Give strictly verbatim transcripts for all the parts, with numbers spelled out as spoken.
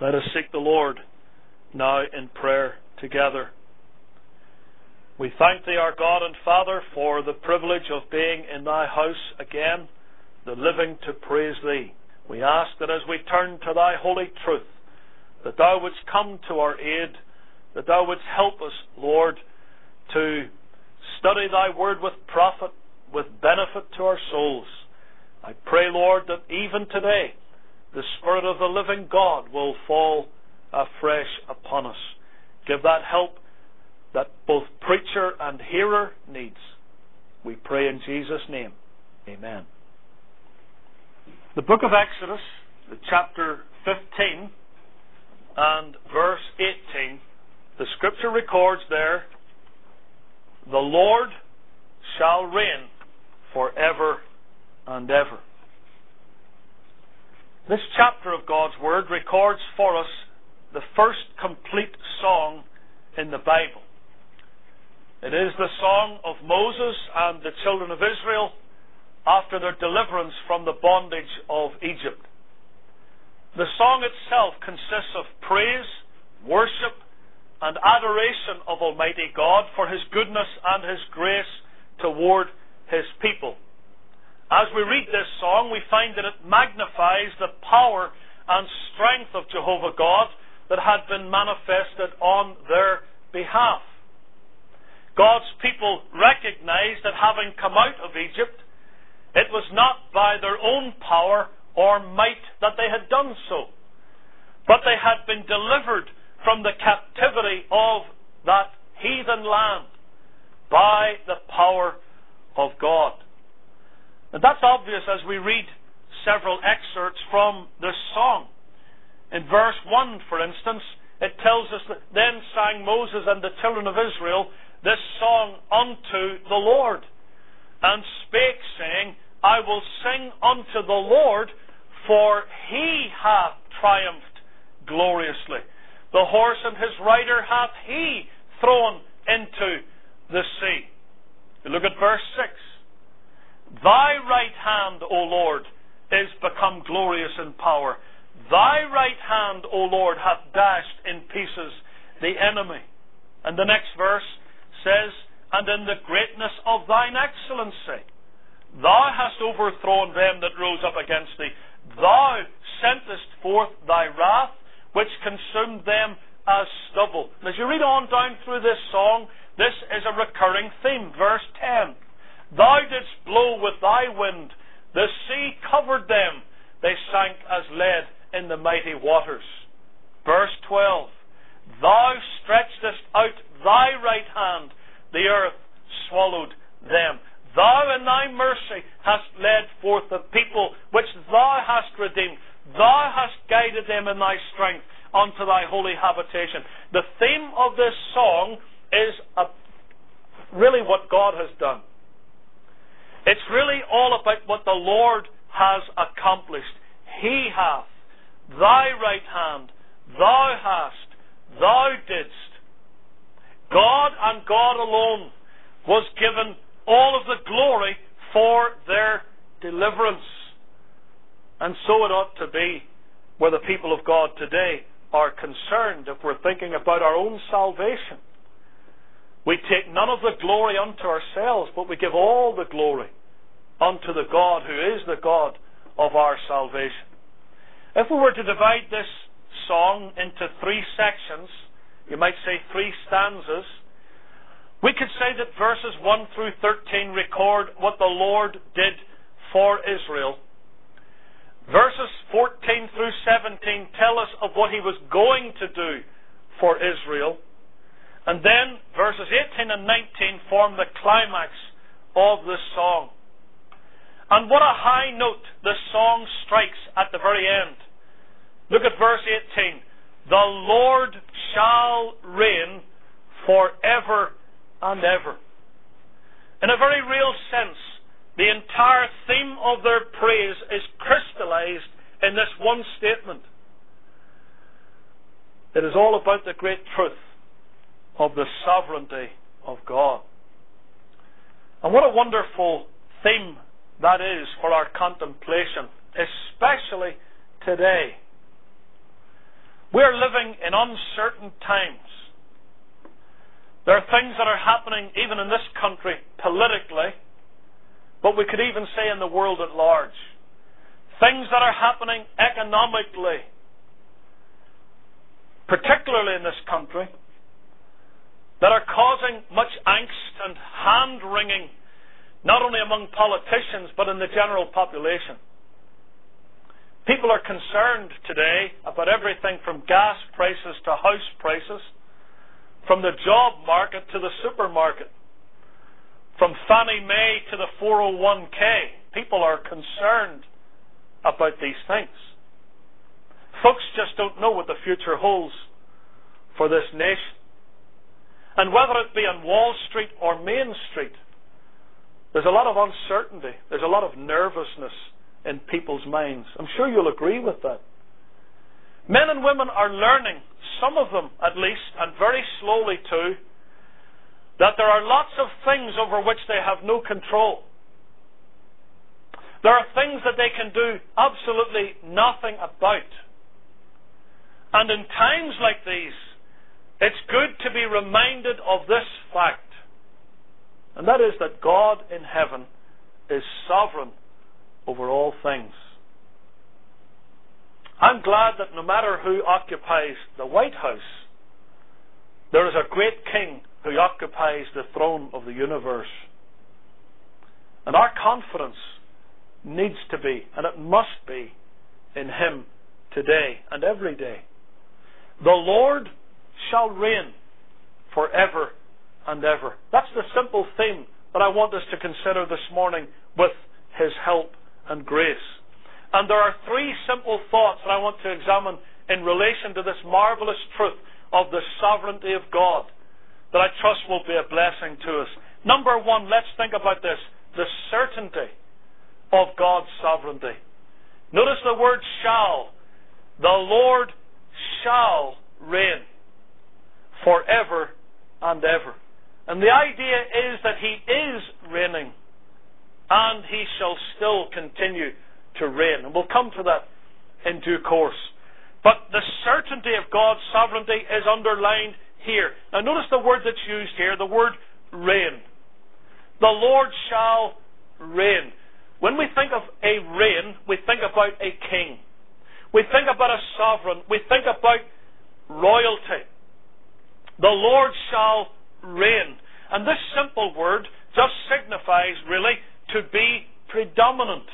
Let us seek the Lord now in prayer together. We thank Thee, our God and Father, for the privilege of being in Thy house again, the living to praise Thee. We ask that as we turn to Thy holy truth, that Thou wouldst come to our aid, that Thou wouldst help us, Lord, to study Thy word with profit, with benefit to our souls. I pray, Lord, that even today the Spirit of the living God will fall afresh upon us. Give that help that both preacher and hearer needs. We pray in Jesus' name. Amen. The book of Exodus, the chapter fifteen and verse eighteen, the scripture records there, "The Lord shall reign forever and ever." This chapter of God's Word records for us the first complete song in the Bible. It is the song of Moses and the children of Israel after their deliverance from the bondage of Egypt. The song itself consists of praise, worship, and adoration of Almighty God for His goodness and His grace toward His people. As we read this song, we find that it magnifies the power and strength of Jehovah God that had been manifested on their behalf. God's people recognized that having come out of Egypt, it was not by their own power or might that they had done so, but they had been delivered from the captivity of that heathen land by the power of God. And that's obvious as we read several excerpts from this song. In verse one, for instance, it tells us that then sang Moses and the children of Israel this song unto the Lord, and spake, saying, I will sing unto the Lord, for He hath triumphed gloriously. The horse and his rider hath He thrown into the sea. You look at verse six. Thy right hand, O Lord, is become glorious in power. Thy right hand, O Lord, hath dashed in pieces the enemy. And the next verse says, and in the greatness of thine excellency, thou hast overthrown them that rose up against thee. Thou sentest forth thy wrath, which consumed them as stubble. And as you read on down through this song, this is a recurring theme. Verse ten. Thou didst blow with thy wind, the sea covered them, they sank as lead in the mighty waters. Verse twelve. Thou stretchedst out thy right hand, the earth swallowed them. Thou in thy mercy hast led forth the people which thou hast redeemed. Thou hast guided them in thy strength unto thy holy habitation. The theme of this song is a, really what God has done. It's really all about what the Lord has accomplished. He hath, thy right hand, thou hast, thou didst. God and God alone was given all of the glory for their deliverance. And so it ought to be where the people of God today are concerned if we're thinking about our own salvation. We take none of the glory unto ourselves, but we give all the glory unto the God who is the God of our salvation. If we were to divide this song into three sections, you might say three stanzas, we could say that verses one through thirteen record what the Lord did for Israel. Verses fourteen through seventeen tell us of what He was going to do for Israel. And then verses eighteen and nineteen form the climax of the song. And what a high note the song strikes at the very end. Look at verse eighteen. The Lord shall reign forever and ever. In a very real sense, the entire theme of their praise is crystallized in this one statement. It is all about the great truth of the sovereignty of God. And what a wonderful theme that is for our contemplation, especially today. We're living in uncertain times. There are things that are happening even in this country politically, but we could even say in the world at large. Things that are happening economically, particularly in this country, that are causing much angst and hand-wringing, not only among politicians, but in the general population. People are concerned today about everything from gas prices to house prices, from the job market to the supermarket, from Fannie Mae to the four oh one k. People are concerned about these things. Folks just don't know what the future holds for this nation. And whether it be on Wall Street or Main Street, there's a lot of uncertainty. There's a lot of nervousness in people's minds. I'm sure you'll agree with that. Men and women are learning, some of them at least, and very slowly too, that there are lots of things over which they have no control. There are things that they can do absolutely nothing about. And in times like these, it's good to be reminded of this fact, and that is that God in heaven is sovereign over all things. I'm glad that no matter who occupies the White House, there is a great king who occupies the throne of the universe. And our confidence needs to be, and it must be, in Him today and every day. The Lord shall reign forever and ever. That's the simple theme that I want us to consider this morning with His help and grace. And there are three simple thoughts that I want to examine in relation to this marvelous truth of the sovereignty of God that I trust will be a blessing to us. Number one, let's think about this, the certainty of God's sovereignty. Notice the word shall. The Lord shall reign forever and ever. And the idea is that He is reigning, and He shall still continue to reign. And we'll come to that in due course. But the certainty of God's sovereignty is underlined here. Now notice the word that's used here, the word reign. The Lord shall reign. When we think of a reign, we think about a king. We think about a sovereign. We think about royalty. The Lord shall reign. And this simple word just signifies really to be predominant.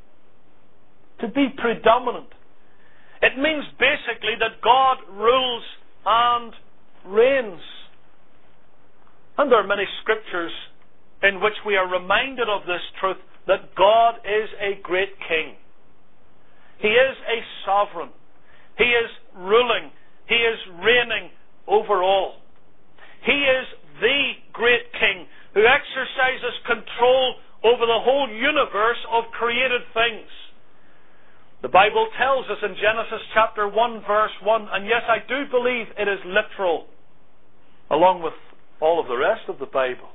To be predominant. It means basically that God rules and reigns. And there are many scriptures in which we are reminded of this truth, that God is a great king. He is a sovereign. He is ruling. He is reigning over all. He is the great king who exercises control over the whole universe of created things. The Bible tells us in Genesis chapter one verse one, and yes, I do believe it is literal, along with all of the rest of the Bible.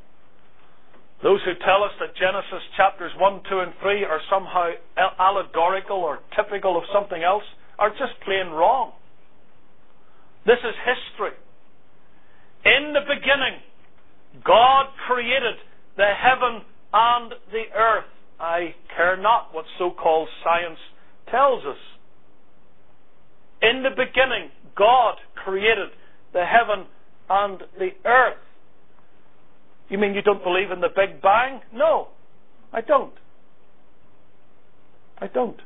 Those who tell us that Genesis chapters one, two, and three are somehow allegorical or typical of something else are just plain wrong. This is history. In the beginning, God created the heaven and the earth. I care not what so-called science tells us. In the beginning, God created the heaven and the earth. You mean you don't believe in the Big Bang? No, I don't. I don't.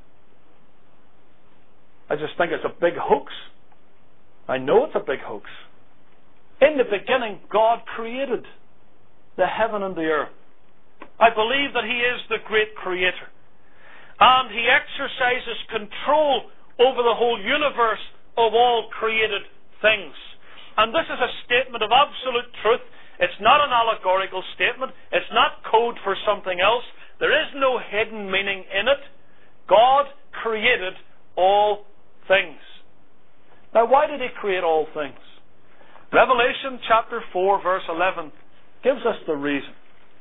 I just think it's a big hoax. I know it's a big hoax. In the beginning, God created the heaven and the earth. I believe that He is the great creator. And He exercises control over the whole universe of all created things. And this is a statement of absolute truth. It's not an allegorical statement. It's not code for something else. There is no hidden meaning in it. God created all things. Now, why did He create all things? Revelation chapter four verse eleven gives us the reason.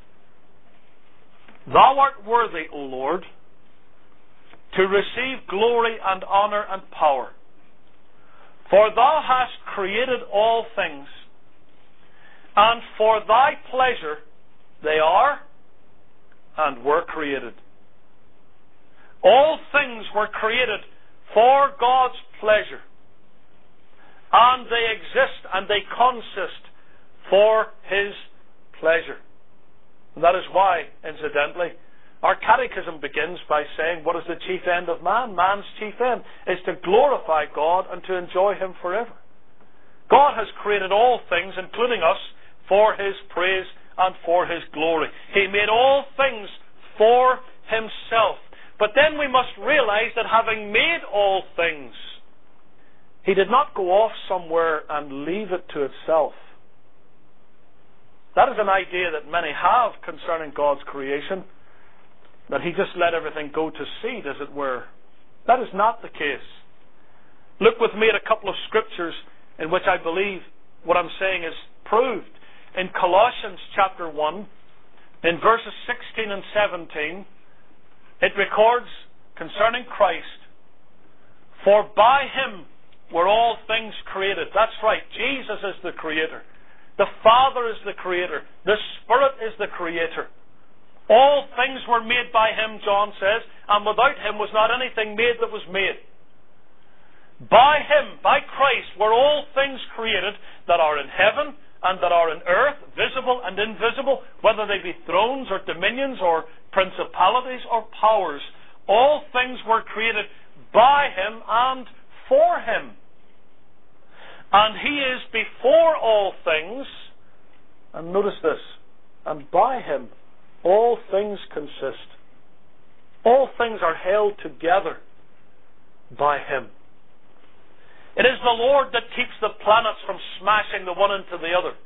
Thou art worthy, O Lord, to receive glory and honor and power, For thou hast created all things, and for thy pleasure they are and were created. All things were created for God's pleasure, and they exist and they consist for His pleasure. And that is why, incidentally, our catechism begins by saying, what is the chief end of man? Man's chief end is to glorify God and to enjoy Him forever. God has created all things, including us, for His praise and for His glory. He made all things for Himself. But then we must realize that having made all things, He did not go off somewhere and leave it to itself. That is an idea that many have concerning God's creation, that He just let everything go to seed, as it were. That is not the case. Look with me at a couple of scriptures in which I believe what I'm saying is proved. In Colossians chapter one, in verses sixteen and seventeen, it records concerning Christ, for by Him were all things created. That's right, Jesus is the Creator. The Father is the Creator. The Spirit is the Creator. All things were made by Him, John says, and without Him was not anything made that was made. By Him, by Christ, were all things created that are in heaven and that are in earth, visible and invisible, whether they be thrones or dominions or principalities or powers. All things were created by Him and for Him. And He is before all things, and notice this, and by Him all things consist. All things are held together by Him. It is the Lord that keeps the planets from smashing the one into the other.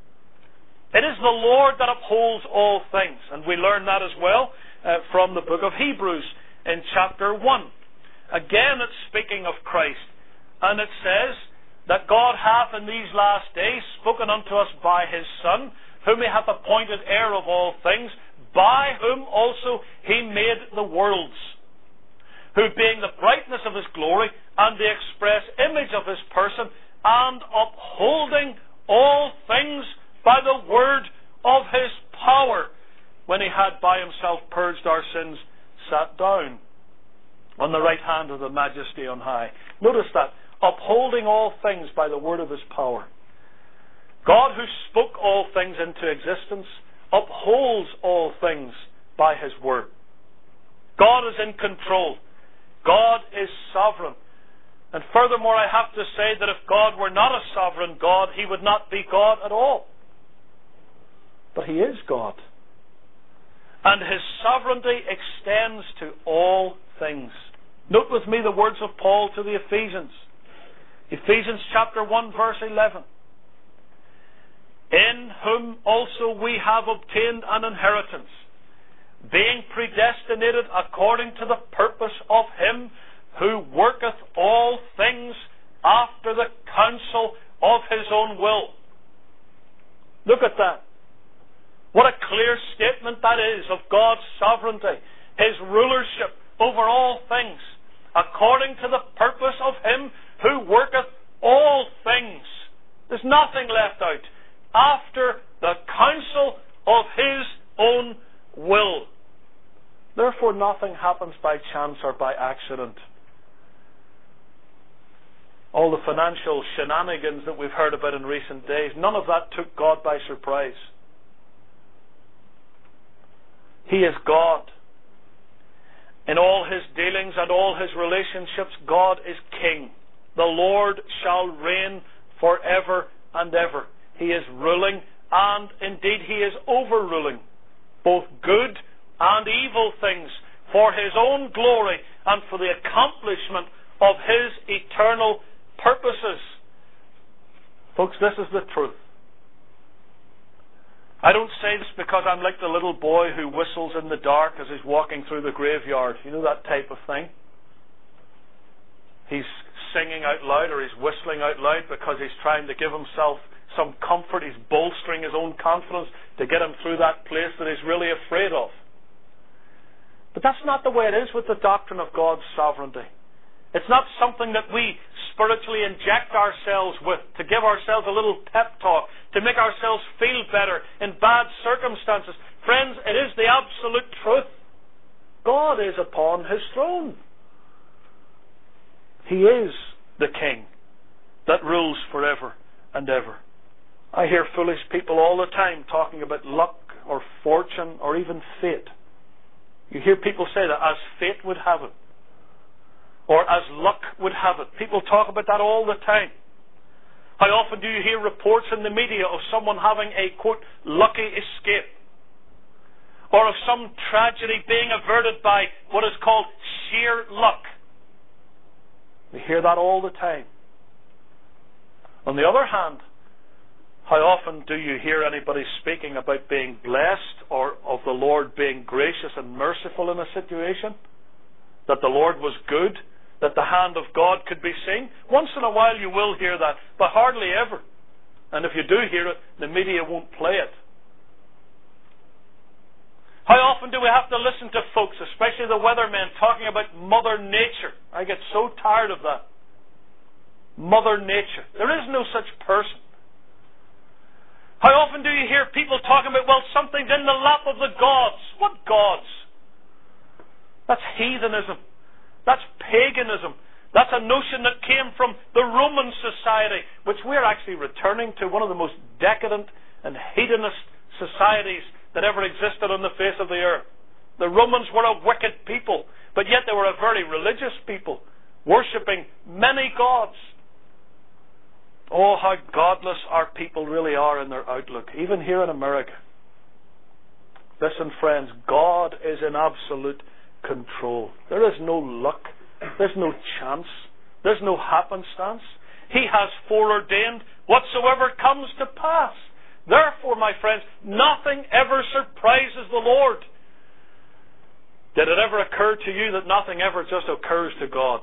It is the Lord that upholds all things. And we learn that as well uh, from the book of Hebrews in chapter one. Again, it's speaking of Christ. And it says that God hath in these last days spoken unto us by His Son, whom He hath appointed heir of all things, by whom also He made the worlds, who being the brightness of His glory and the express image of His person, and upholding all things by the word of His power, when He had by Himself purged our sins, sat down on the right hand of the Majesty on high. Notice that. Upholding all things by the word of His power. God, who spoke all things into existence, upholds all things by His word. God is in control. God is sovereign. And furthermore, I have to say that if God were not a sovereign God, He would not be God at all. But He is God. And His sovereignty extends to all things. Note with me the words of Paul to the Ephesians. Ephesians chapter one, verse eleven. In whom also we have obtained an inheritance, being predestinated according to the purpose of Him who worketh all things after the counsel of His own will. Look at that. What a clear statement that is of God's sovereignty, His rulership over all things, according to the purpose of Him who worketh all things. There's nothing left out. After the counsel of His own will. Therefore, nothing happens by chance or by accident. All the financial shenanigans that we've heard about in recent days, none of that took God by surprise. He is God. In all His dealings and all His relationships, God is King. The Lord shall reign forever and ever. He is ruling, and indeed He is overruling both good and evil things for His own glory and for the accomplishment of His eternal purposes. Folks, this is the truth. I don't say this because I'm like the little boy who whistles in the dark as he's walking through the graveyard. You know that type of thing? He's singing out loud or he's whistling out loud because he's trying to give himself some comfort. He's bolstering his own confidence to get him through that place that he's really afraid of. But that's not the way it is with the doctrine of God's sovereignty. It's not something that we spiritually inject ourselves with to give ourselves a little pep talk, to make ourselves feel better in bad circumstances. Friends, it is the absolute truth. God is upon His throne. He is the King that rules forever and ever. I hear foolish people all the time talking about luck or fortune or even fate. You hear people say that as fate would have it, or as luck would have it. People talk about that all the time. How often do you hear reports in the media of someone having a, quote, lucky escape? Or of some tragedy being averted by what is called sheer luck. We hear that all the time. On the other hand, how often do you hear anybody speaking about being blessed or of the Lord being gracious and merciful in a situation? That the Lord was good? That the hand of God could be seen? Once in a while you will hear that, but hardly ever. And if you do hear it, the media won't play it. How often do we have to listen to folks, especially the weathermen, talking about Mother Nature? I get so tired of that. Mother Nature. There is no such person. How often do you hear people talking about, well, something's in the lap of the gods? What gods? That's heathenism. That's paganism. That's a notion that came from the Roman society, which we're actually returning to, one of the most decadent and hedonist societies that ever existed on the face of the earth. The Romans were a wicked people, but yet they were a very religious people, worshipping many gods. Oh, how godless our people really are in their outlook, even here in America. Listen, friends, God is in absolute control. There is no luck. There's no chance. There's no happenstance. He has foreordained whatsoever comes to pass. Therefore, my friends, nothing ever surprises the Lord. Did it ever occur to you that nothing ever just occurs to God?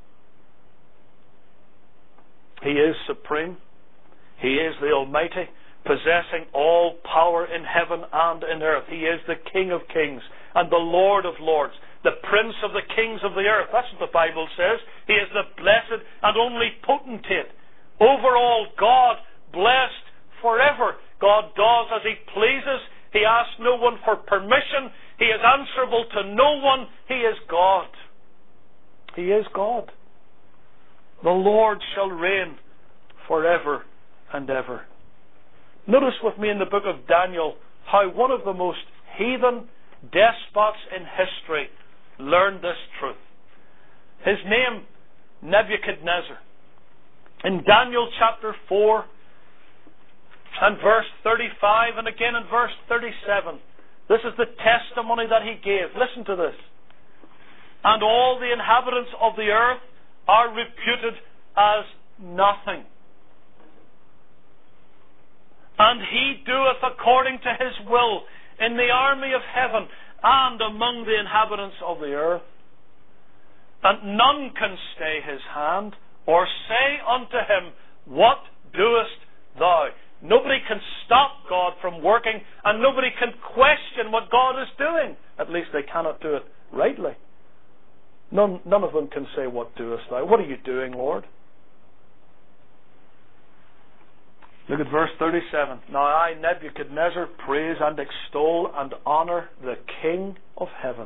He is supreme. He is the Almighty, possessing all power in heaven and in earth. He is the King of kings and the Lord of lords, the Prince of the kings of the earth. That's what the Bible says. He is the blessed and only potentate. Over all, God blessed forever. God does as He pleases. He asks no one for permission. He is answerable to no one. He is God. He is God. The Lord shall reign forever and ever. Notice with me in the book of Daniel how one of the most heathen despots in history learned this truth. His name, Nebuchadnezzar. In Daniel chapter four and verse thirty-five and again in verse thirty-seven, this is the testimony that he gave. Listen to this. And all the inhabitants of the earth are reputed as nothing. And he doeth according to his will in the army of heaven and among the inhabitants of the earth. And none can stay his hand or say unto him, What doest thou? Nobody can stop God from working, and nobody can question what God is doing. At least they cannot do it rightly. None, none of them can say, What doest thou? What are you doing, Lord? Look at verse thirty-seven. Now I, Nebuchadnezzar, praise and extol and honour the King of heaven,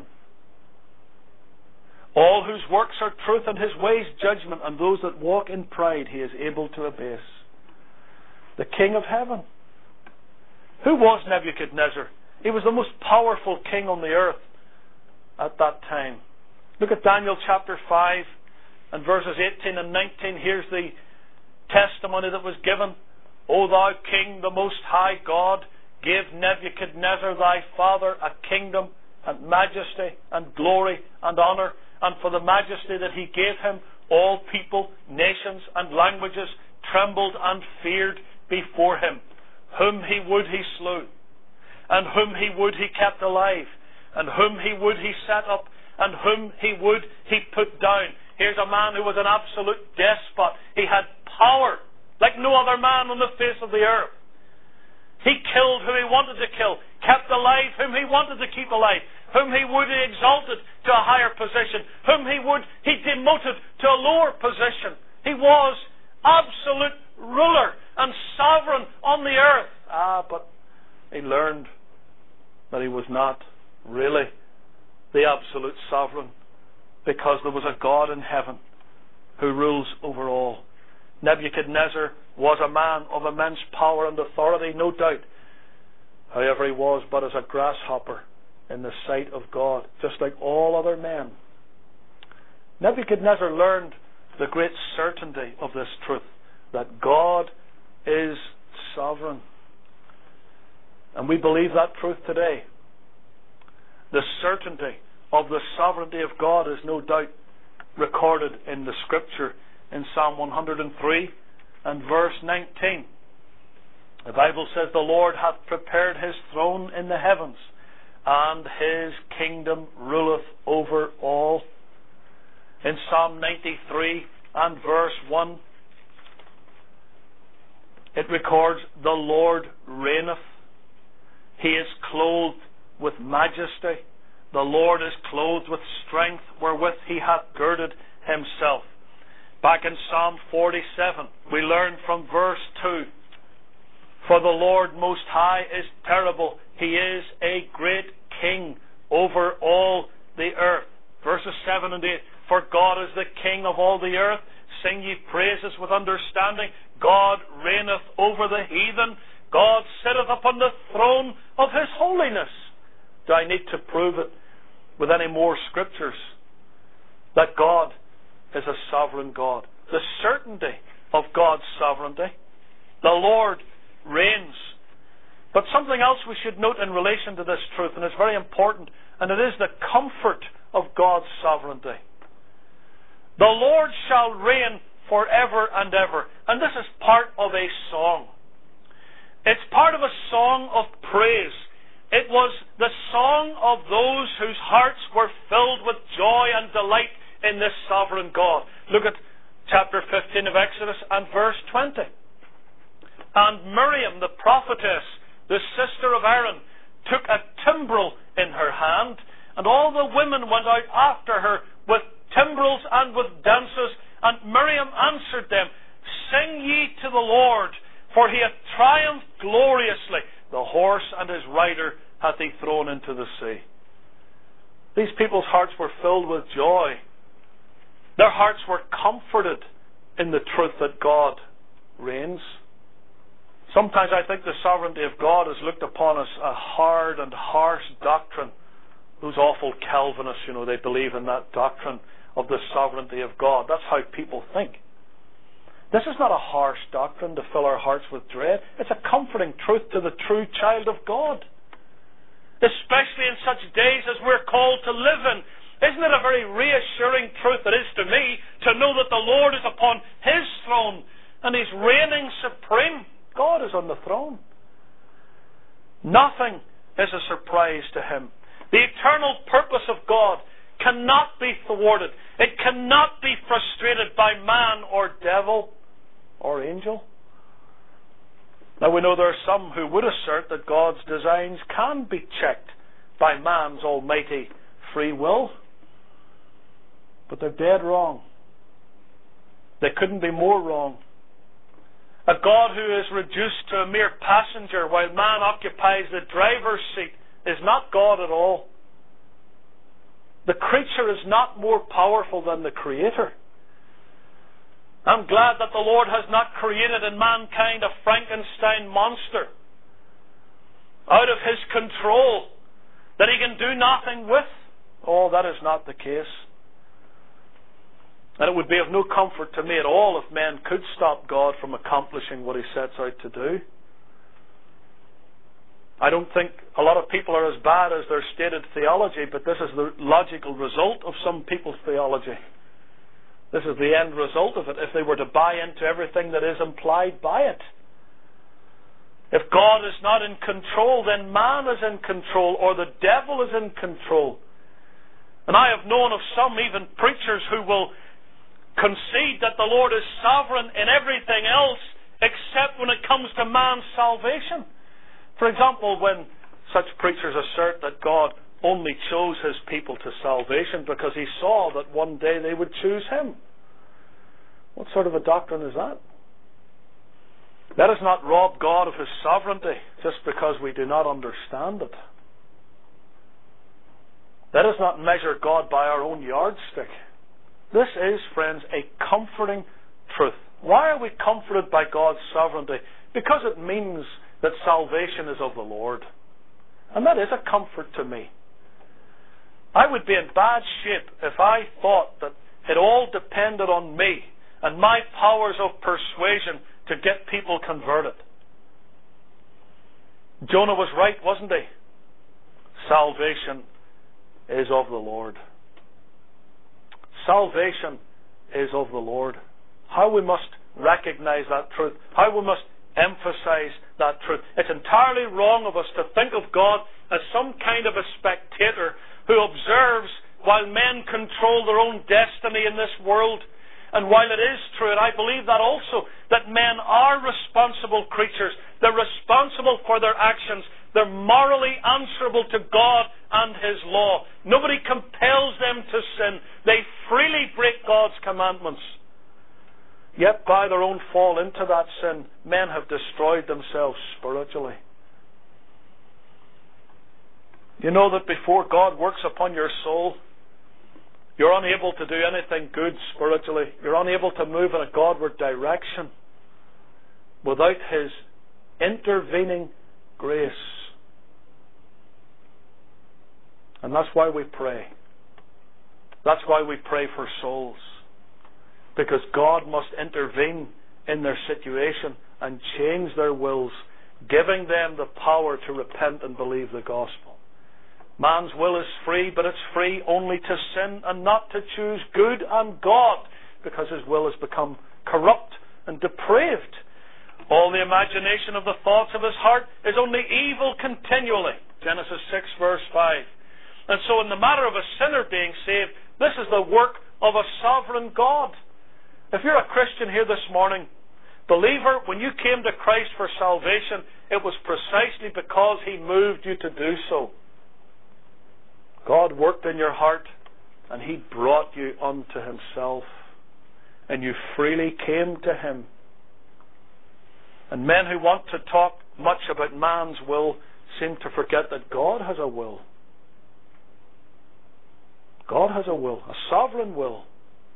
all whose works are truth and his ways judgment, and those that walk in pride he is able to abase. The King of heaven. Who was Nebuchadnezzar? He was the most powerful king on the earth at that time. Look at Daniel chapter five and verses eighteen and nineteen. Here's the testimony that was given. O thou King, the most high God, give Nebuchadnezzar thy father a kingdom and majesty and glory and honour, and for the majesty that he gave him, all people, nations and languages trembled and feared before him. Whom he would he slew, and whom he would he kept alive, and whom he would he set up, and whom he would he put down. Here's a man who was an absolute despot. He had power like no other man on the face of the earth. He killed who he wanted to kill, kept alive whom he wanted to keep alive. whom he would he exalted to a higher position, whom he would he demoted to a lower position. He was absolute ruler and sovereign on the earth. Ah, but he learned that he was not really the absolute sovereign, because there was a God in heaven who rules over all. Nebuchadnezzar was a man of immense power and authority, no doubt. However, he was but as a grasshopper in the sight of God, just like all other men. Nebuchadnezzar learned the great certainty of this truth, that God is sovereign. And we believe that truth today. The certainty of the sovereignty of God is no doubt recorded in the Scripture in Psalm one hundred three and verse nineteen. The Bible says, "The Lord hath prepared his throne in the heavens, and his kingdom ruleth over all." In Psalm ninety-three and verse one, it records, "The Lord reigneth. He is clothed with majesty. The Lord is clothed with strength, wherewith he hath girded himself." Back in Psalm forty-seven, we learn from verse two, "For the Lord most high is terrible. He is a great king over all the earth." Verses seven and eight, "For God is the king of all the earth. Sing ye praises with understanding. God reigneth over the heathen. God sitteth upon the throne of his holiness." Do I need to prove it with any more scriptures that God is a sovereign God? The certainty of God's sovereignty. The Lord reigns. But something else we should note in relation to this truth, and it's very important, and it is the comfort of God's sovereignty. The Lord shall reign forever and ever. And this is part of a song. It's part of a song of praise. It was the song of those whose hearts were filled with joy and delight in this sovereign God. Look at chapter fifteen of Exodus and verse twenty. "And Miriam the prophetess, the sister of Aaron, took a timbrel in her hand, and all the women went out after her with timbrels and with dances. And Miriam answered them, Sing ye to the Lord, for he hath triumphed gloriously. The horse and his rider hath he thrown into the sea." These people's hearts were filled with joy. Their hearts were comforted in the truth that God reigns. Sometimes I think the sovereignty of God is looked upon as a hard and harsh doctrine. Those awful Calvinists, you know, they believe in that doctrine of the sovereignty of God. That's how people think. This is not a harsh doctrine to fill our hearts with dread. It's a comforting truth to the true child of God. Especially in such days as we're called to live in. Isn't it a very reassuring truth it is to me to know that the Lord is upon his throne and he's reigning supreme? God is on the throne. Nothing is a surprise to him. The eternal purpose of God cannot be thwarted. It cannot be frustrated by man or devil or angel. Now we know there are some who would assert that God's designs can be checked by man's almighty free will. But they're dead wrong. They couldn't be more wrong. A God who is reduced to a mere passenger while man occupies the driver's seat is not God at all. The creature is not more powerful than the Creator. I'm glad that the Lord has not created in mankind a Frankenstein monster out of his control that he can do nothing with. Oh, that is not the case. And it would be of no comfort to me at all if men could stop God from accomplishing what he sets out to do. I don't think a lot of people are as bad as their stated theology, but this is the logical result of some people's theology. This is the end result of it, if they were to buy into everything that is implied by it. If God is not in control, then man is in control, or the devil is in control. And I have known of some, even preachers, who will concede that the Lord is sovereign in everything else except when it comes to man's salvation. For example, when such preachers assert that God only chose his people to salvation because he saw that one day they would choose him. What sort of a doctrine is that? Let us not rob God of his sovereignty just because we do not understand it. Let us not measure God by our own yardstick. This is, friends, a comforting truth. Why are we comforted by God's sovereignty? Because it means that salvation is of the Lord. And that is a comfort to me. I would be in bad shape if I thought that it all depended on me and my powers of persuasion to get people converted. Jonah was right, wasn't he? Salvation is of the Lord. Salvation is of the Lord. How we must recognize that truth. How we must emphasize that truth. It's entirely wrong of us to think of God as some kind of a spectator who observes while men control their own destiny in this world. And while it is true, and I believe that also, that men are responsible creatures, they're responsible for their actions, they're morally answerable to God and his law. Nobody compels them to sin. They freely break God's commandments. Yet by their own fall into that sin, men have destroyed themselves spiritually. You know that before God works upon your soul, you're unable to do anything good spiritually. You're unable to move in a Godward direction without his intervening grace. And that's why we pray. That's why we pray for souls. Because God must intervene in their situation and change their wills, giving them the power to repent and believe the gospel. Man's will is free, but it's free only to sin and not to choose good and God, because his will has become corrupt and depraved. All the imagination of the thoughts of his heart is only evil continually. Genesis six verse five. And so in the matter of a sinner being saved, this is the work of a sovereign God. If you're a Christian here this morning, believer, when you came to Christ for salvation, it was precisely because he moved you to do so. God worked in your heart and he brought you unto himself, and you freely came to him. And men who want to talk much about man's will seem to forget that God has a will. God has a will, a sovereign will.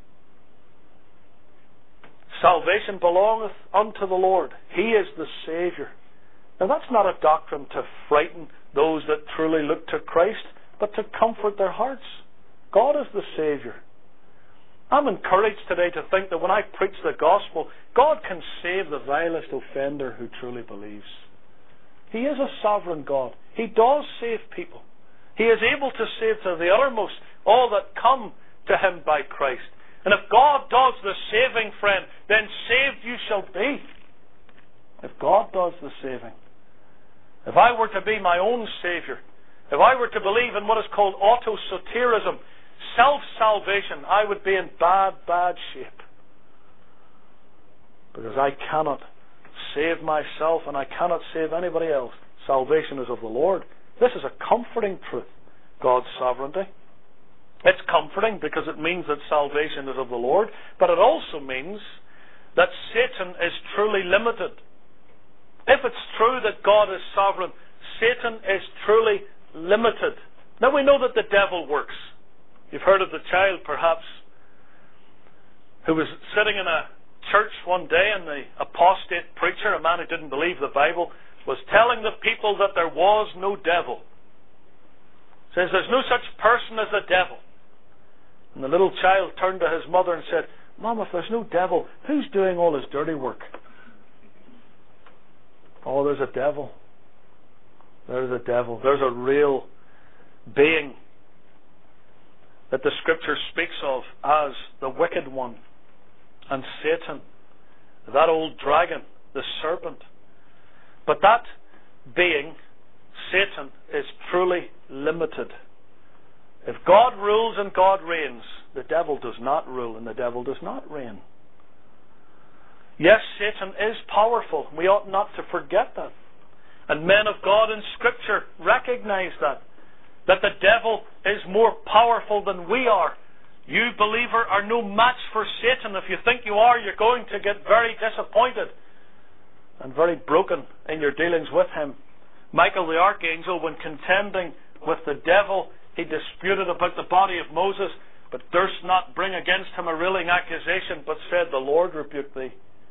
Salvation belongeth unto the Lord. He is the Saviour. Now that's not a doctrine to frighten those that truly look to Christ, but to comfort their hearts. God is the Saviour. I'm encouraged today to think that when I preach the gospel, God can save the vilest offender who truly believes. He is a sovereign God. He does save people. He is able to save to the uttermost all that come to him by Christ. And if God does the saving, friend, then saved you shall be. If God does the saving. If I were to be my own Saviour, if I were to believe in what is called autosoterism, self-salvation, I would be in bad, bad shape. Because I cannot save myself and I cannot save anybody else. Salvation is of the Lord. This is a comforting truth, God's sovereignty. It's comforting because it means that salvation is of the Lord, but it also means that Satan is truly limited. If it's true that God is sovereign, Satan is truly limited. Now we know that the devil works. You've heard of the child, perhaps, who was sitting in a church one day, and the apostate preacher, a man who didn't believe the Bible, was telling the people that there was no devil. Says there's no such person as the devil. And the little child turned to his mother and said, Mom, if there's no devil, who's doing all his dirty work? Oh, there's a devil. There's a devil. There's a real being that the Scripture speaks of as the wicked one. And Satan, that old dragon, the serpent. But that being, Satan, is truly limited. If God rules and God reigns, the devil does not rule and the devil does not reign. Yes, Satan is powerful. We ought not to forget that. And men of God in Scripture recognize that. that the devil is more powerful than we are. You, believer, are no match for Satan. If you think you are, you're going to get very disappointed and very broken in your dealings with him. Michael the archangel, when contending with the devil, he disputed about the body of Moses, but durst not bring against him a railing accusation, but said, "The Lord rebuke thee."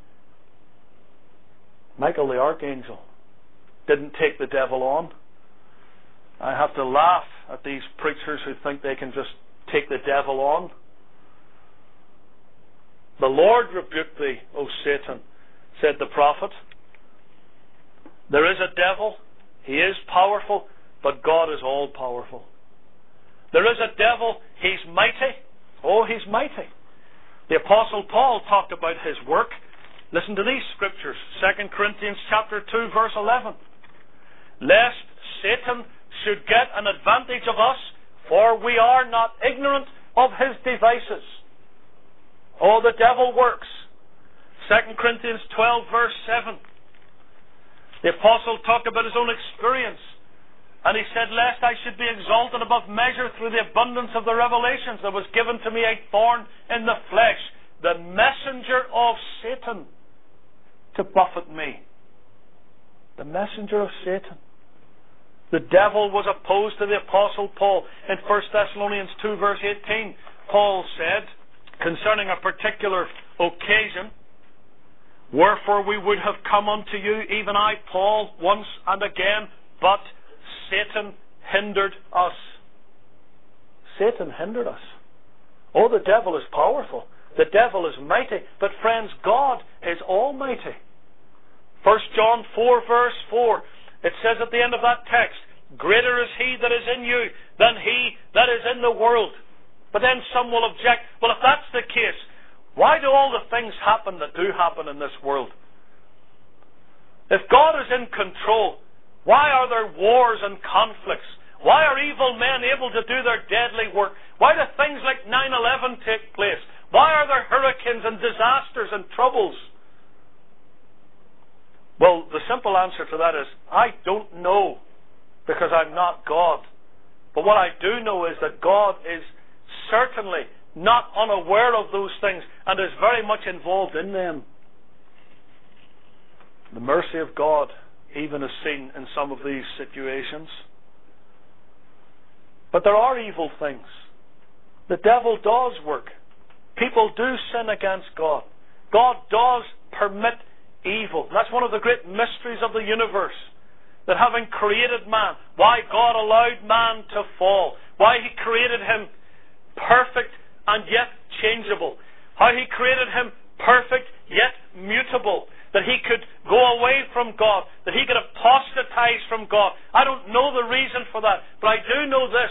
Michael the archangel didn't take the devil on. I have to laugh at these preachers who think they can just take the devil on. "The Lord rebuke thee, O Satan," said the prophet. There is a devil. He is powerful, but God is all powerful. There is a devil. He's mighty. Oh, he's mighty. The Apostle Paul talked about his work. Listen to these scriptures. Second Corinthians chapter two, verse eleven. "Lest Satan should get an advantage of us, for we are not ignorant of his devices." Oh, the devil works. Second Corinthians twelve, verse seven. The apostle talked about his own experience, and he said, "Lest I should be exalted above measure through the abundance of the revelations, there was given to me a thorn in the flesh, the messenger of Satan, to buffet me." The messenger of Satan. The devil was opposed to the apostle Paul. In First Thessalonians two, verse eighteen, Paul said, concerning a particular occasion, "Wherefore we would have come unto you, even I, Paul, once and again, but Satan hindered us." Satan hindered us. Oh, the devil is powerful. The devil is mighty. But friends, God is almighty. First John four, verse four, it says at the end of that text, "Greater is he that is in you than he that is in the world." But then some will object, well, if that's the case, why do all the things happen that do happen in this world? If God is in control, why are there wars and conflicts? Why are evil men able to do their deadly work? Why do things like nine eleven take place? Why are there hurricanes and disasters and troubles? Well, the simple answer to that is, I don't know, because I'm not God. But what I do know is that God is certainly not unaware of those things and is very much involved in them. The mercy of God even is seen in some of these situations. But there are evil things. The devil does work. People do sin against God. God does permit evil. That's one of the great mysteries of the universe. That having created man, why God allowed man to fall, why he created him perfect and yet changeable, how he created him perfect yet mutable, that he could go away from God, that he could apostatize from God. I don't know the reason for that, but I do know this: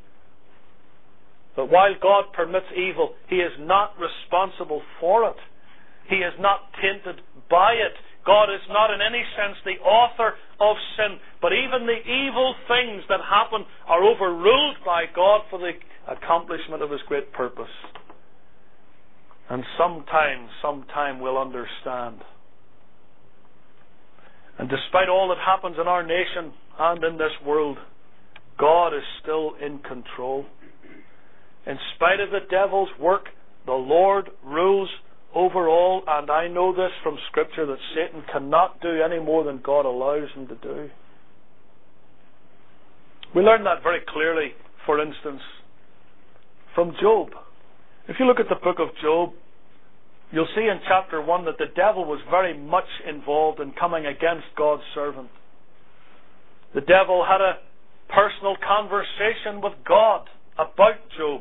that while God permits evil, he is not responsible for it. He is not tainted by it. God is not in any sense the author of sin, but even the evil things that happen are overruled by God for the accomplishment of his great purpose. And sometime, sometime we'll understand. And despite all that happens in our nation and in this world, God is still in control. In spite of the devil's work, the Lord rules over all, and I know this from Scripture, that Satan cannot do any more than God allows him to do. We learn that very clearly, for instance, from Job. If you look at the book of Job, you'll see in chapter one that the devil was very much involved in coming against God's servant. The devil had a personal conversation with God about Job.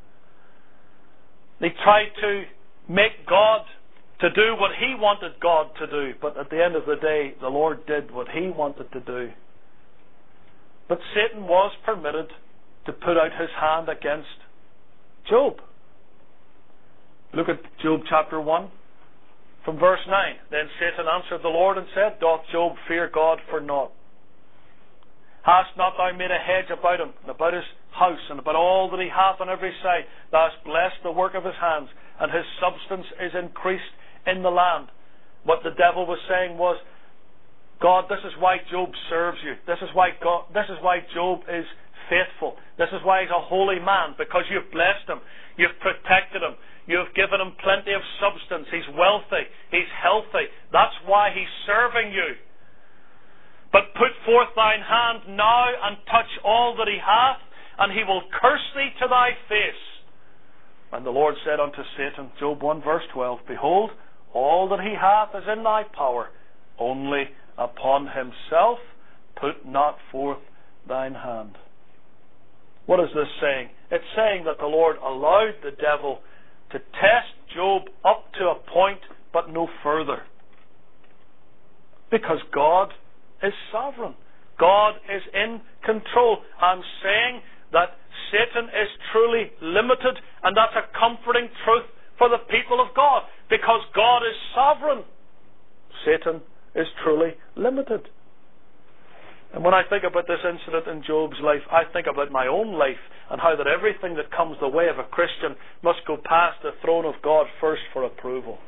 They tried to make God to do what he wanted God to do, but at the end of the day, the Lord did what he wanted to do. But Satan was permitted to put out his hand against Job. Look at Job chapter one, from verse nine. Then Satan answered the Lord and said, "Doth Job fear God for naught? Hast not thou made a hedge about him, and about his house, and about all that he hath on every side? Thou hast blessed the work of his hands, and his substance is increased in the land." What the devil was saying was, God, this is why Job serves you. This is why God, this is why Job is faithful. This is why he's a holy man, because you've blessed him. You've protected him. You've given him plenty of substance. He's wealthy. He's healthy. That's why he's serving you. But put forth thine hand now and touch all that he hath, and he will curse thee to thy face. And the Lord said unto Satan, Job one verse twelve, Behold, all that he hath is in thy power, only upon himself put not forth thine hand. What is this saying? It's saying that the Lord allowed the devil to test Job up to a point, but no further. Because God is sovereign. God is in control. I'm saying that Satan is truly limited, and that's a comforting truth for the people of God. Because God is sovereign, Satan is truly limited. And when I think about this incident in Job's life, I think about my own life and how that everything that comes the way of a Christian must go past the throne of God first for approval.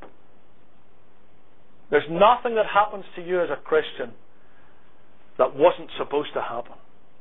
There's nothing that happens to you as a Christian that wasn't supposed to happen.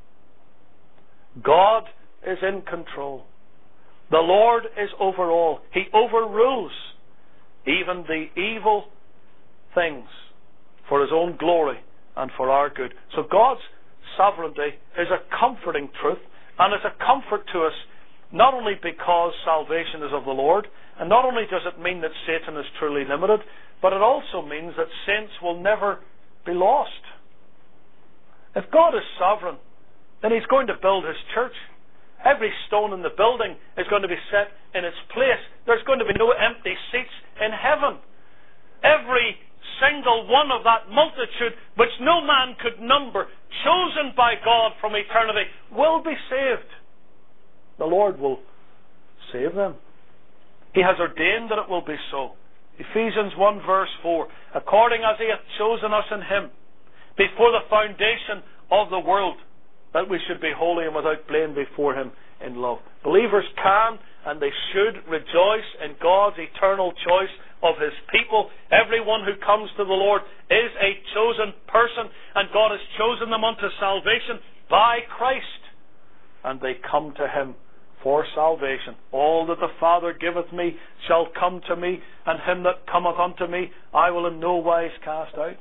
God is in control. The Lord is over all. He overrules even the evil things for His own glory and for our good. So God's sovereignty is a comforting truth, and it's a comfort to us, not only because salvation is of the Lord, and not only does it mean that Satan is truly limited, but it also means that saints will never be lost. If God is sovereign, then He's going to build His church. Every stone in the building is going to be set in its place. There's going to be no empty seats in heaven. Every single one of that multitude, which no man could number, chosen by God from eternity, will be saved. The Lord will save them. He has ordained that it will be so. Ephesians one verse four, according as He hath chosen us in Him before the foundation of the world, that we should be holy and without blame before Him in love. Believers can and they should rejoice in God's eternal choice of His people. Everyone who comes to the Lord is a chosen person, and God has chosen them unto salvation by Christ, and they come to Him for salvation. All that the Father giveth me shall come to me, and him that cometh unto me I will in no wise cast out.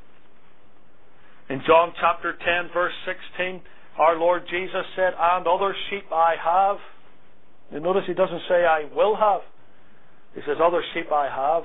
In John chapter ten verse sixteen, our Lord Jesus said, and other sheep I have. You notice He doesn't say I will have. He says other sheep I have.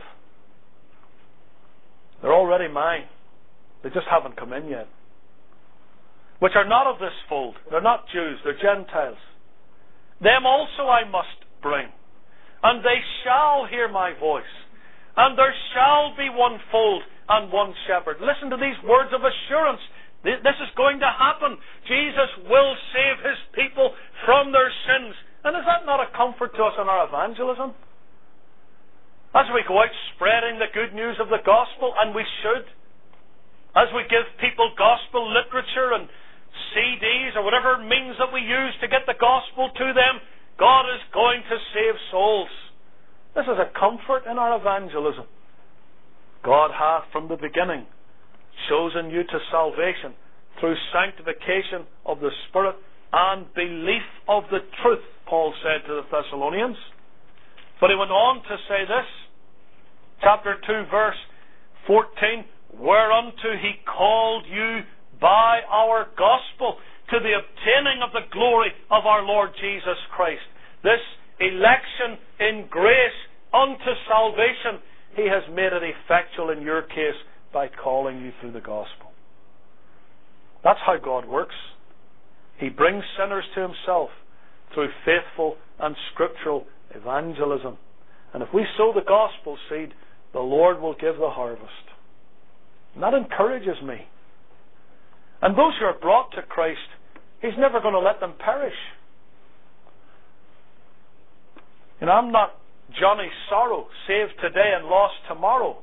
They're already mine. They just haven't come in yet. Which are not of this fold. They're not Jews, they're Gentiles. Them also I must bring, and they shall hear my voice, and there shall be one fold and one shepherd. Listen to these words of assurance. This is going to happen. Jesus will save His people from their sins. And is that not a comfort to us in our evangelism? As we go out spreading the good news of the gospel, and we should, as we give people gospel literature and C Ds or whatever means that we use to get the gospel to them, God is going to save souls. This is a comfort in our evangelism. God hath from the beginning chosen you to salvation through sanctification of the Spirit and belief of the truth, Paul said to the Thessalonians. But he went on to say this, chapter two verse fourteen, whereunto He called you by our gospel to the obtaining of the glory of our Lord Jesus Christ. This election in grace unto salvation, He has made it effectual in your case by calling you through the gospel. That's how God works. He brings sinners to Himself through faithful and scriptural evangelism. And if we sow the gospel seed, the Lord will give the harvest. And that encourages me. And those who are brought to Christ, He's never going to let them perish. You know, I'm not Johnny Sorrow, saved today and lost tomorrow.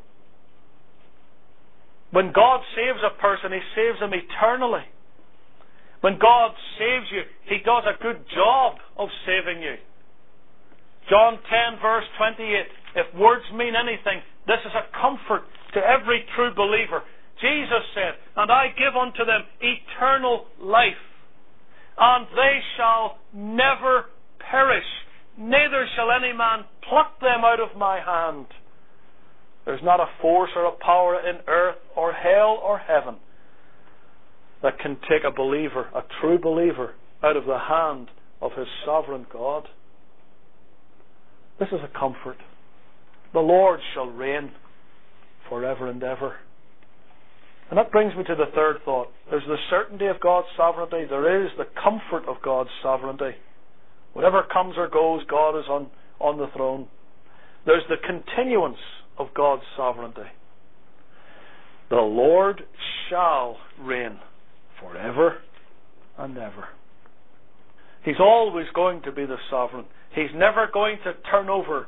When God saves a person, He saves them eternally. When God saves you, He does a good job of saving you. John ten verse twenty-eight, if words mean anything, this is a comfort to every true believer. Jesus said, and I give unto them eternal life, and they shall never perish, neither shall any man pluck them out of my hand. There's not a force or a power in earth or hell or heaven that can take a believer, a true believer, out of the hand of his sovereign God. This is a comfort. The Lord shall reign forever and ever. And that brings me to the third thought. There's the certainty of God's sovereignty. There is the comfort of God's sovereignty. Whatever comes or goes, God is on, on the throne. There's the continuance of God's sovereignty. The Lord shall reign forever and ever. He's always going to be the sovereign. He's never going to turn over.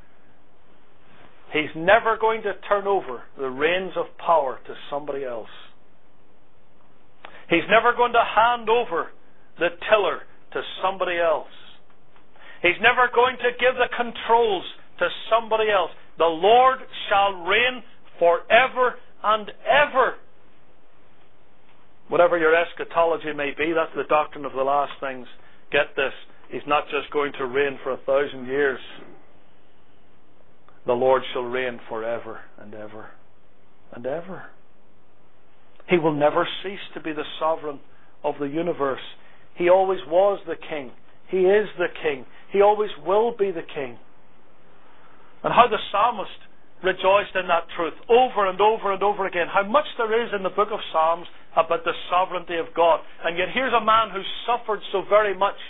He's never going to turn over the reins of power to somebody else. He's never going to hand over the tiller to somebody else. He's never going to give the controls to somebody else. The Lord shall reign forever and ever. Whatever your eschatology may be, that's the doctrine of the last things. Get this, He's not just going to reign for a thousand years. The Lord shall reign forever and ever and ever. He will never cease to be the sovereign of the universe. He always was the King. He is the King. He always will be the King. And how the psalmist rejoiced in that truth over and over and over again. How much there is in the book of Psalms about the sovereignty of God. And yet here's a man who suffered so very much.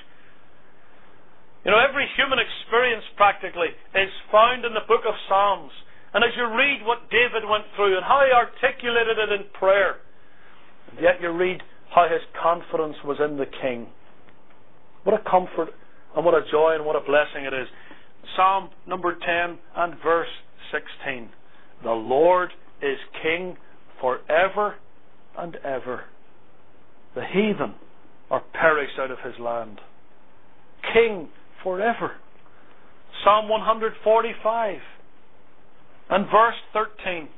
You know, every human experience practically is found in the book of Psalms. And as you read what David went through and how he articulated it in prayer, and yet you read how his confidence was in the King. What a comfort and what a joy and what a blessing it is. Psalm number ten and verse sixteen. The Lord is King forever and ever. The heathen are perished out of his land. King forever. Psalm one forty-five and verse thirteen.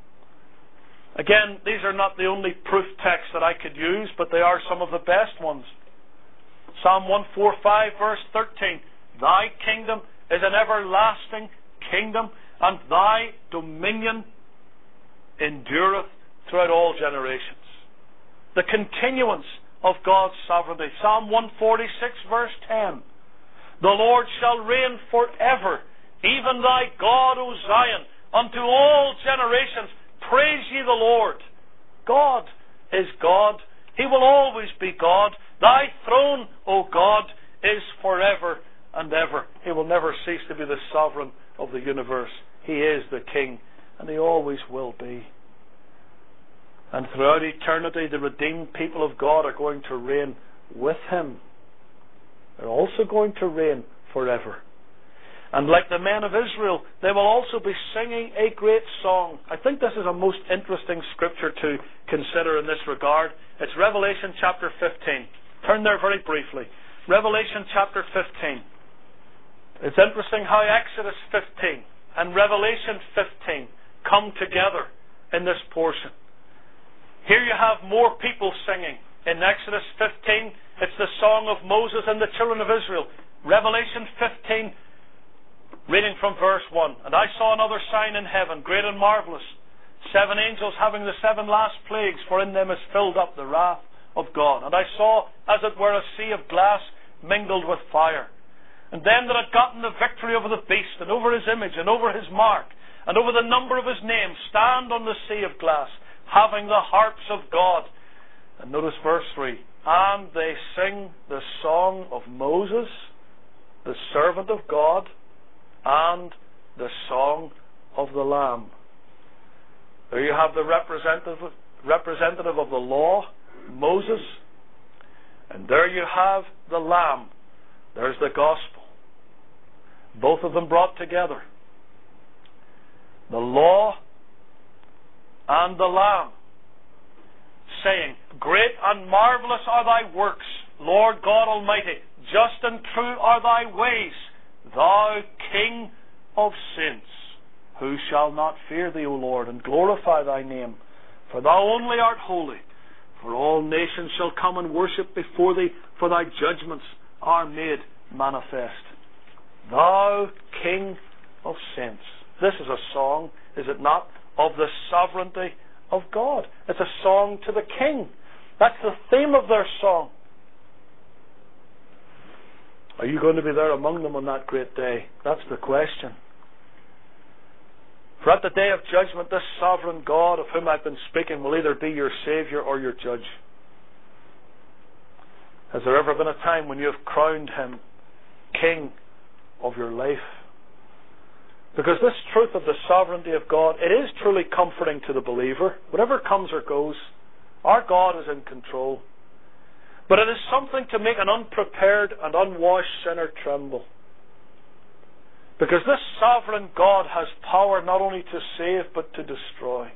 Again, these are not the only proof texts that I could use, but they are some of the best ones. Psalm one forty-five verse thirteen. Thy kingdom is an everlasting kingdom, and thy dominion endureth throughout all generations. The continuance of God's sovereignty. Psalm one forty-six verse ten. The Lord shall reign forever, even thy God, O Zion, unto all generations. Praise ye the Lord. God is God. He will always be God. Thy throne, O God, is forever and ever. He will never cease to be the sovereign of the universe. He is the King, and He always will be. And throughout eternity, the redeemed people of God are going to reign with Him. They're also going to reign forever. And like the men of Israel, they will also be singing a great song. I think this is a most interesting scripture to consider in this regard. It's Revelation chapter fifteen. Turn there very briefly. Revelation chapter fifteen. It's interesting how Exodus fifteen and Revelation fifteen come together in this portion. Here you have more people singing. In Exodus fifteen, it's the song of Moses and the children of Israel. Revelation fifteen, reading from verse one. And I saw another sign in heaven, great and marvelous, seven angels having the seven last plagues, for in them is filled up the wrath of God. And I saw, as it were, a sea of glass mingled with fire. And them that had gotten the victory over the beast, and over his image, and over his mark, and over the number of his name, stand on the sea of glass, having the harps of God. And notice verse three. And they sing the song of Moses, the servant of God, and the song of the Lamb. There you have the representative, representative of the law, Moses, and there you have the Lamb. There's the gospel. Both of them brought together. The law and the Lamb, saying, Great and marvelous are thy works, Lord God Almighty. Just and true are thy ways, thou King of saints. Who shall not fear thee, O Lord, and glorify thy name? For thou only art holy, For all nations shall come and worship before thee, for thy judgments are made manifest. Thou King of saints. This is a song, is it not, of the sovereignty of God. It's a song to the King. That's the theme of their song. Are you going to be there among them on that great day? That's the question. For at the day of judgment, this sovereign God of whom I've been speaking will either be your Saviour or your Judge. Has there ever been a time when you have crowned Him King of your life? Because this truth of the sovereignty of God, it is truly comforting to the believer. Whatever comes or goes, our God is in control. But it is something to make an unprepared and unwashed sinner tremble. Because this sovereign God has power not only to save but to destroy.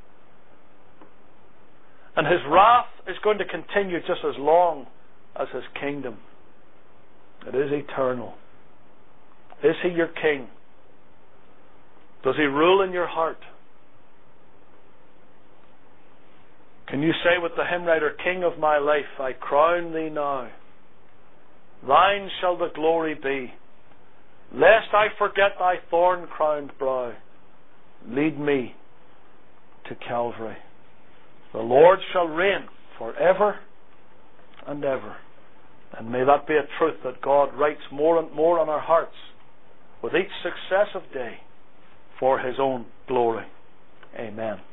And His wrath is going to continue just as long as His kingdom. It is eternal. Is He your King? Does He rule in your heart? Can you say with the hymn writer, King of my life, I crown Thee now. Thine shall the glory be. Lest I forget Thy thorn-crowned brow, lead me to Calvary. The Lord shall reign forever and ever. And may that be a truth that God writes more and more on our hearts with each successive day for His own glory. Amen.